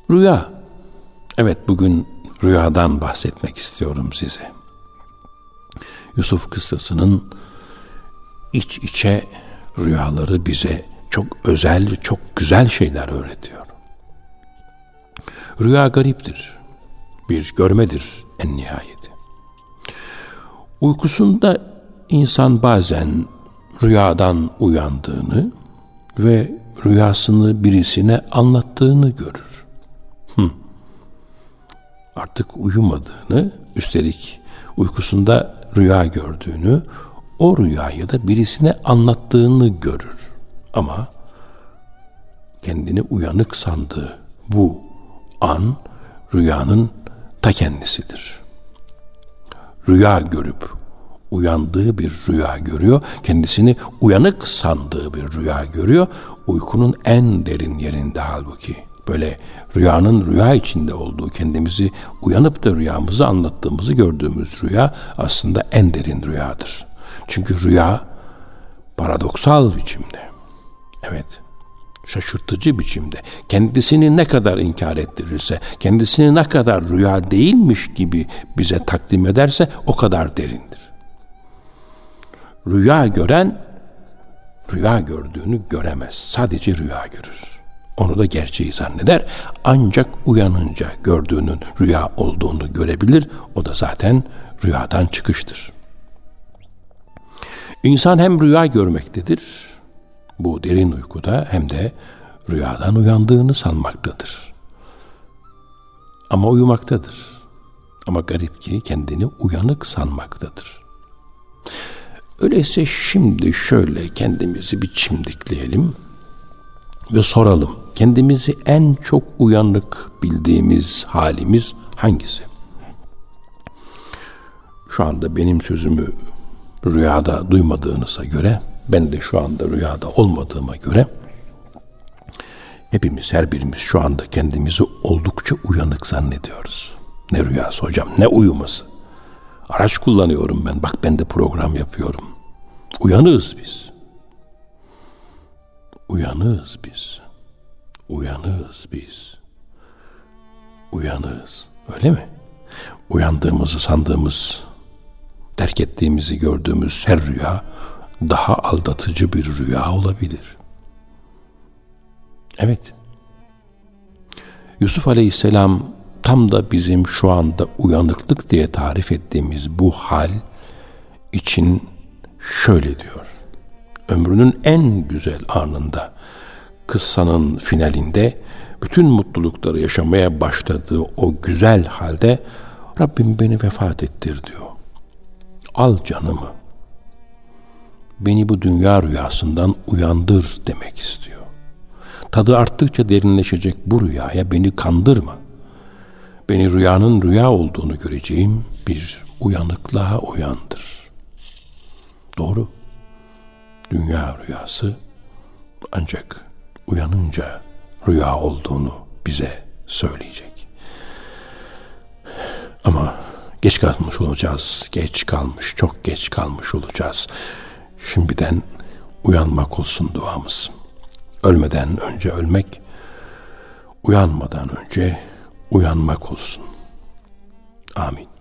Rüya. Evet, bugün rüyadan bahsetmek istiyorum size. Yusuf kıssasının iç içe rüyaları bize çok özel, çok güzel şeyler öğretiyor. Rüya gariptir. Bir görmedir en nihayeti. Uykusunda insan bazen rüyadan uyandığını ve rüyasını birisine anlattığını görür. Artık uyumadığını, üstelik uykusunda rüya gördüğünü, o rüyayı da birisine anlattığını görür. Ama kendini uyanık sandığı bu an rüyanın ta kendisidir. Rüya görüp uyandığı bir rüya görüyor, kendisini uyanık sandığı bir rüya görüyor. Uykunun en derin yerinde halbuki. Böyle rüyanın rüya içinde olduğu, kendimizi uyanıp da rüyamızı anlattığımızı gördüğümüz rüya aslında en derin rüyadır. Çünkü rüya paradoksal biçimde, evet, şaşırtıcı biçimde, kendisini ne kadar inkar ettirirse, kendisini ne kadar rüya değilmiş gibi bize takdim ederse o kadar derindir. Rüya gören, rüya gördüğünü göremez. Sadece rüya görür. Onu da gerçeği zanneder. Ancak uyanınca gördüğünün rüya olduğunu görebilir. O da zaten rüyadan çıkıştır. İnsan hem rüya görmektedir, bu derin uykuda, hem de rüyadan uyandığını sanmaktadır. Ama uyumaktadır. Ama garip ki kendini uyanık sanmaktadır. Öyleyse şimdi şöyle kendimizi bir çimdikleyelim ve soralım. Kendimizi en çok uyanık bildiğimiz halimiz hangisi? Şu anda benim sözümü rüyada duymadığınıza göre, ben de şu anda rüyada olmadığıma göre hepimiz, her birimiz şu anda kendimizi oldukça uyanık zannediyoruz. Ne rüyası hocam, ne uyuması? Araç kullanıyorum ben, bak ben de program yapıyorum. Uyanığız biz. Uyanığız biz. Uyanığız biz. Uyanığız. Öyle mi? Uyandığımızı sandığımız, terk ettiğimizi gördüğümüz her rüya daha aldatıcı bir rüya olabilir. Evet. Yusuf Aleyhisselam tam da bizim şu anda uyanıklık diye tarif ettiğimiz bu hal için şöyle diyor. Ömrünün en güzel anında, kıssanın finalinde, bütün mutlulukları yaşamaya başladığı o güzel halde Rabbim beni vefat ettir diyor. Al canımı. Beni bu dünya rüyasından uyandır demek istiyor. Tadı arttıkça derinleşecek bu rüyaya beni kandırma. Beni rüyanın rüya olduğunu göreceğim bir uyanıklığa uyandır. Doğru. Dünya rüyası ancak uyanınca rüya olduğunu bize söyleyecek. Ama geç kalmış olacağız. Çok geç kalmış olacağız. Şimdiden uyanmak olsun duamız. Ölmeden önce ölmek, uyanmadan önce uyanmak olsun. Amin.